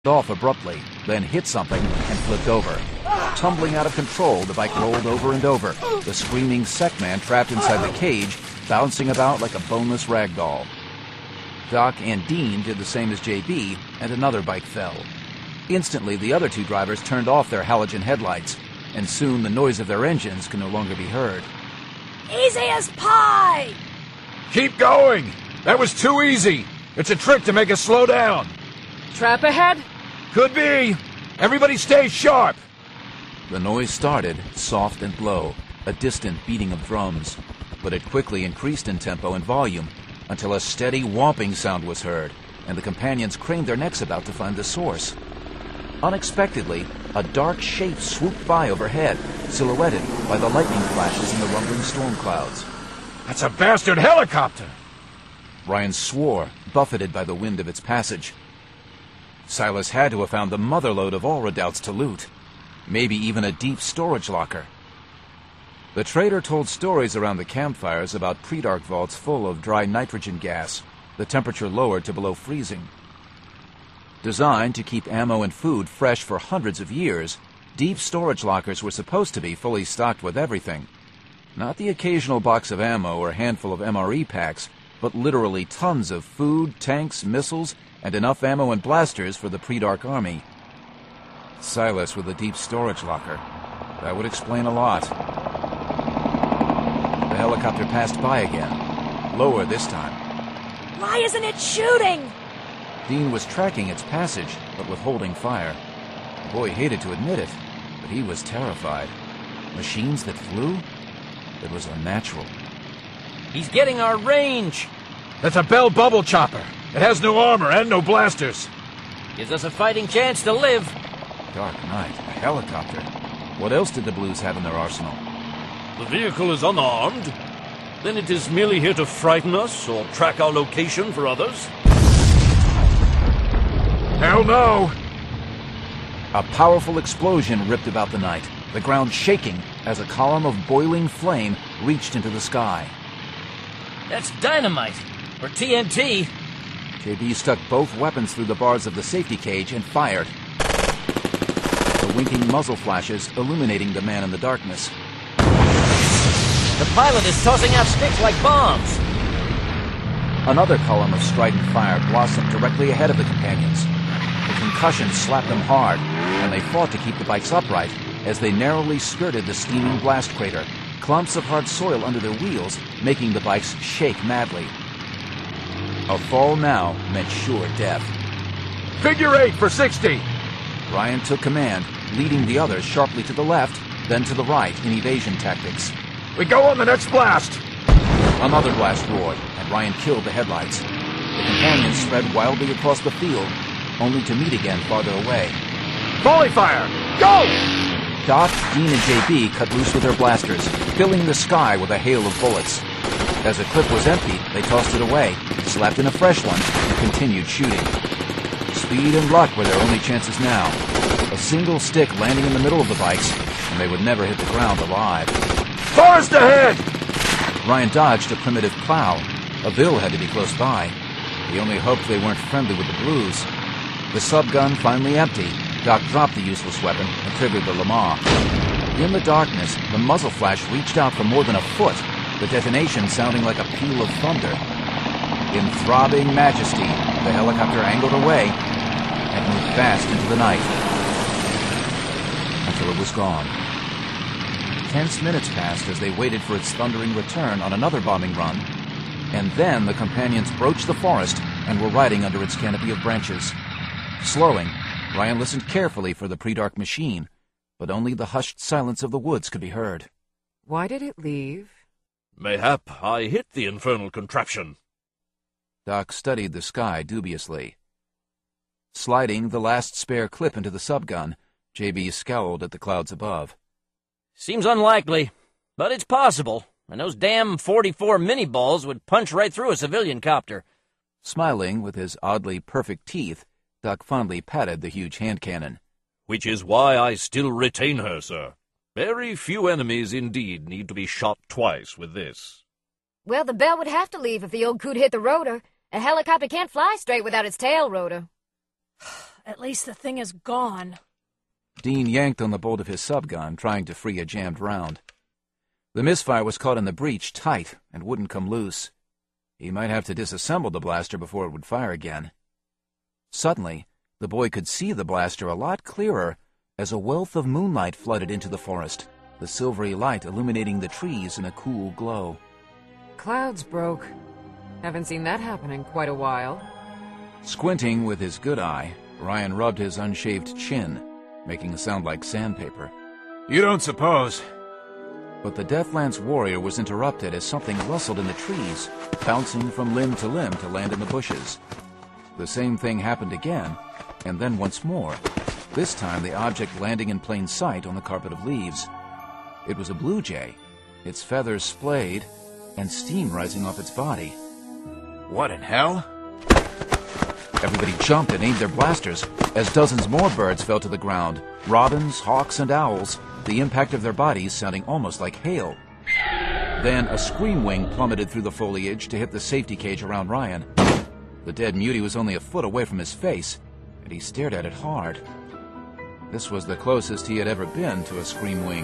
off abruptly, then hit something and flipped over. Tumbling out of control, the bike rolled over and over, the screaming Sec-Man trapped inside the cage, bouncing about like a boneless rag doll. Doc and Dean did the same as JB, and another bike fell. Instantly, the other two drivers turned off their halogen headlights, and soon the noise of their engines could no longer be heard. Easy as pie! Keep going! That was too easy! It's a trick to make us slow down! Trap ahead? Could be! Everybody stay sharp! The noise started, soft and low, a distant beating of drums, but it quickly increased in tempo and volume until a steady whomping sound was heard, and the companions craned their necks about to find the source. Unexpectedly, a dark shape swooped by overhead, silhouetted by the lightning flashes in the rumbling storm clouds. That's a bastard helicopter! Ryan swore, buffeted by the wind of its passage. Silas had to have found the motherlode of all redoubts to loot. Maybe even a deep storage locker. The trader told stories around the campfires about pre-dark vaults full of dry nitrogen gas, the temperature lowered to below freezing. Designed to keep ammo and food fresh for hundreds of years, deep storage lockers were supposed to be fully stocked with everything. Not the occasional box of ammo or handful of MRE packs, but literally tons of food, tanks, missiles, and enough ammo and blasters for the pre-dark army. Silas with a deep storage locker. That would explain a lot. The helicopter passed by again. Lower this time. Why isn't it shooting? Dean was tracking its passage, but withholding fire. The boy hated to admit it, but he was terrified. Machines that flew? It was unnatural. He's getting our range! That's a Bell bubble chopper. It has no armor and no blasters. Gives us a fighting chance to live. Dark night, a helicopter. What else did the Blues have in their arsenal? The vehicle is unarmed. Then it is merely here to frighten us or track our location for others? Hell no! A powerful explosion ripped about the night, the ground shaking as a column of boiling flame reached into the sky. That's dynamite, or TNT. JB stuck both weapons through the bars of the safety cage and fired. The winking muzzle flashes illuminating the man in the darkness. The pilot is tossing out sticks like bombs. Another column of strident fire blossomed directly ahead of the companions. The concussion slapped them hard, and they fought to keep the bikes upright as they narrowly skirted the steaming blast crater, clumps of hard soil under their wheels making the bikes shake madly. A fall now meant sure death. Figure 8 for 60! Ryan took command, leading the others sharply to the left, then to the right in evasion tactics. We go on the next blast! Another blast roared, and Ryan killed the headlights. The companions spread wildly across the field, only to meet again farther away. Volley fire! Go! Doc, Dean, and JB cut loose with their blasters, filling the sky with a hail of bullets. As a clip was emptied, they tossed it away, slapped in a fresh one, and continued shooting. Speed and luck were their only chances now. A single stick landing in the middle of the bikes, and they would never hit the ground alive. Forest ahead! Ryan dodged a primitive plow. A Vil had to be close by. He only hoped they weren't friendly with the Blues. The subgun finally empty, Doc dropped the useless weapon and triggered the Lamar. In the darkness, the muzzle flash reached out for more than a foot, the detonation sounding like a peal of thunder. In throbbing majesty, the helicopter angled away and moved fast into the night until it was gone. Tense minutes passed as they waited for its thundering return on another bombing run, and then the companions broached the forest and were riding under its canopy of branches. Slowing, Ryan listened carefully for the pre-dark machine, but only the hushed silence of the woods could be heard. Why did it leave? Mayhap I hit the infernal contraption. Doc studied the sky dubiously. Sliding the last spare clip into the subgun, JB scowled at the clouds above. Seems unlikely, but it's possible, and those damn 44 mini-balls would punch right through a civilian copter. Smiling with his oddly perfect teeth, Doc fondly patted the huge hand cannon. Which is why I still retain her, sir. Very few enemies indeed need to be shot twice with this. Well, the Bell would have to leave if the old coot hit the rotor. A helicopter can't fly straight without its tail rotor. At least the thing is gone. Dean yanked on the bolt of his subgun, trying to free a jammed round. The misfire was caught in the breech tight and wouldn't come loose. He might have to disassemble the blaster before it would fire again. Suddenly, the boy could see the blaster a lot clearer as a wealth of moonlight flooded into the forest, the silvery light illuminating the trees in a cool glow. Clouds broke. Haven't seen that happen in quite a while. Squinting with his good eye, Ryan rubbed his unshaved chin, making a sound like sandpaper. You don't suppose? But the Deathlands warrior was interrupted as something rustled in the trees, bouncing from limb to land in the bushes. The same thing happened again, and then once more, this time the object landing in plain sight on the carpet of leaves. It was a blue jay, its feathers splayed, and steam rising off its body. What in hell? Everybody jumped and aimed their blasters as dozens more birds fell to the ground, robins, hawks, and owls, the impact of their bodies sounding almost like hail. Then a scream wing plummeted through the foliage to hit the safety cage around Ryan. The dead mutie was only a foot away from his face, and he stared at it hard. This was the closest he had ever been to a scream wing.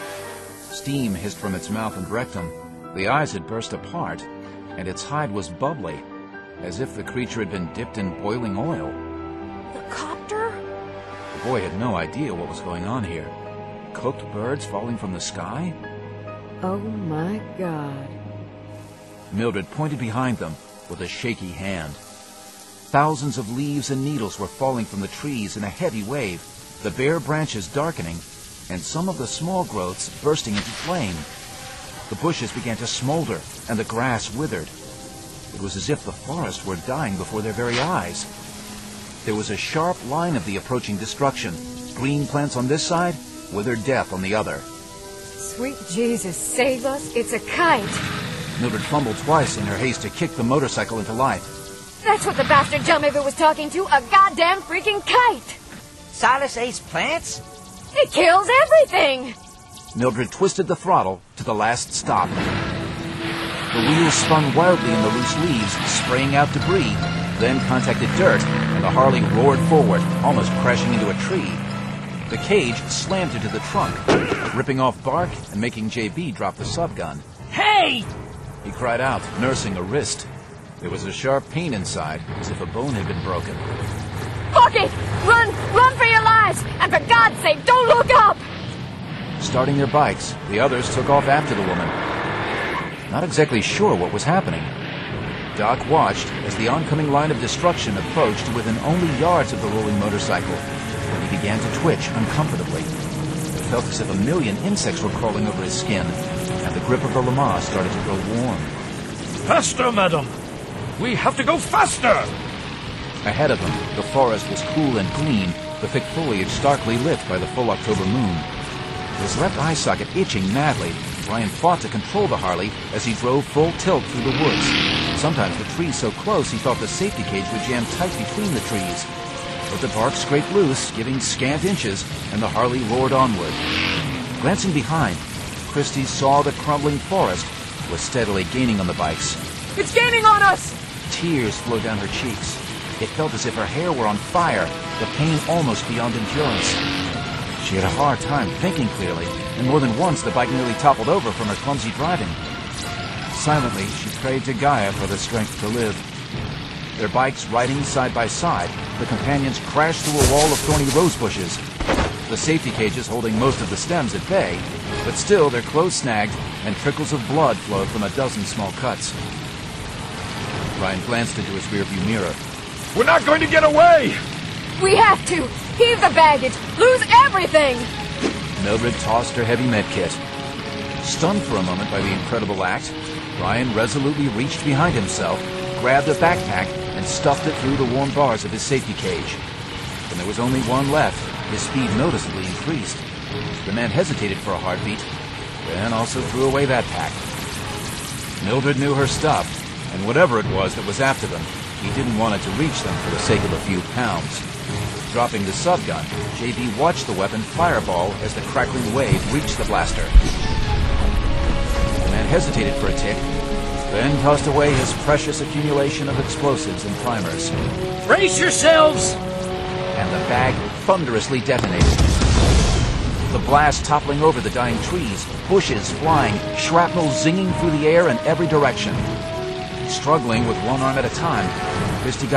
Steam hissed from its mouth and rectum. The eyes had burst apart, and its hide was bubbly, as if the creature had been dipped in boiling oil. The copter? The boy had no idea what was going on here. Cooked birds falling from the sky? Oh my God. Mildred pointed behind them with a shaky hand. Thousands of leaves and needles were falling from the trees in a heavy wave, the bare branches darkening, and some of the small growths bursting into flame. The bushes began to smolder, and the grass withered. It was as if the forest were dying before their very eyes. There was a sharp line of the approaching destruction. Green plants on this side, withered death on the other. Sweet Jesus, save us. It's a kite. Mildred fumbled twice in her haste to kick the motorcycle into life. That's what the bastard Jumpmaker was talking to, a goddamn freaking kite. Silas Ace plants? It kills everything. Mildred twisted the throttle to the last stop. The wheels spun wildly in the loose leaves, spraying out debris, then contacted dirt, and the Harley roared forward, almost crashing into a tree. The cage slammed into the trunk, ripping off bark and making JB drop the subgun. Hey! He cried out, nursing a wrist. There was a sharp pain inside, as if a bone had been broken. Fuck it! Run for your lives! And for God's sake, don't look up! Starting their bikes, the others took off after the woman. Not exactly sure what was happening. Doc watched as the oncoming line of destruction approached to within only yards of the rolling motorcycle, when he began to twitch uncomfortably. It felt as if a million insects were crawling over his skin, and the grip of the Lama started to grow warm. Faster, madam! We have to go faster! Ahead of them, the forest was cool and clean, the thick foliage starkly lit by the full October moon. His left eye socket itching madly, Ryan fought to control the Harley as he drove full tilt through the woods. Sometimes the trees so close he thought the safety cage would jam tight between the trees. But the bark scraped loose, giving scant inches, and the Harley roared onward. Glancing behind, Christie saw the crumbling forest was steadily gaining on the bikes. It's gaining on us! Tears flowed down her cheeks. It felt as if her hair were on fire, the pain almost beyond endurance. She had a hard time thinking clearly, and more than once the bike nearly toppled over from her clumsy driving. Silently, she prayed to Gaia for the strength to live. Their bikes riding side by side, the companions crashed through a wall of thorny rose bushes. The safety cages holding most of the stems at bay, but still their clothes snagged, and trickles of blood flowed from a dozen small cuts. Ryan glanced into his rearview mirror. We're not going to get away! We have to! Heave the baggage! Lose everything! Mildred tossed her heavy medkit. Stunned for a moment by the incredible act, Ryan resolutely reached behind himself, grabbed a backpack, and stuffed it through the warm bars of his safety cage. When there was only one left, his speed noticeably increased. The man hesitated for a heartbeat, then also threw away that pack. Mildred knew her stuff, and whatever it was that was after them, he didn't want it to reach them for the sake of a few pounds. Dropping the subgun, JB watched the weapon fireball as the crackling wave reached the blaster. The man hesitated for a tick, then tossed away his precious accumulation of explosives and primers. Brace yourselves! and the bag thunderously detonated. The blast toppling over the dying trees, bushes flying, shrapnel zinging through the air in every direction. Struggling with one arm at a time, Christie got